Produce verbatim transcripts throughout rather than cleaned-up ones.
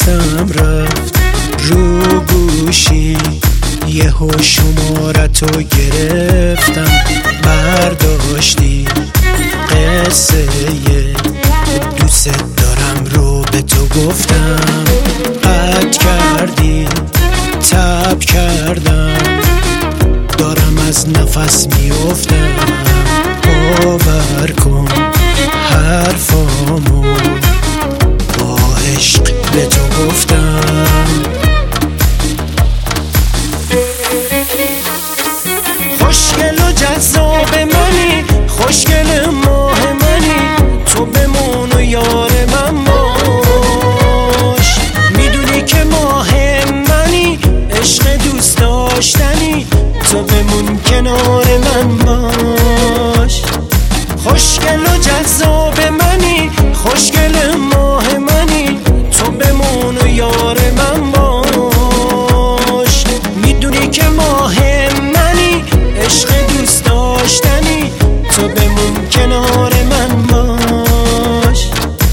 یادم رفت رو گوشی یهو شمارتو گرفتم، برداشتی قصه دوست دارم رو به تو گفتم، قطع کردی تب کردم، دارم از نفس میافتم، باور کن حرفامو با عشق به تو گفتم. خوشگل و جذاب منی، خوشگل ماه منی، تو بمون و یار من باش، میدونی که ماه منی، عشق دوست داشتنی، تو بمون کنار من باش. خوشگل و جذاب منی، خوشگل ماه منی، تو بمون و یار من باش، میدونی که ماه منی، عشق دوست داشتنی، تو بمون کنار من باش.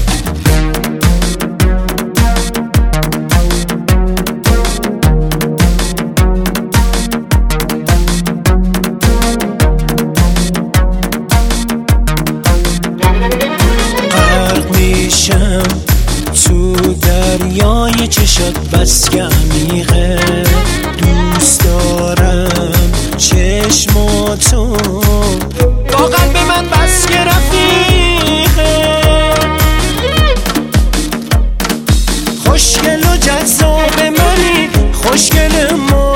غرق میشم تو دریای چشات بس که عمیقه، دوست دارم چشماتو واقعا به من بس که رفیقه. خوشگل و جذاب منی، خوشگل ما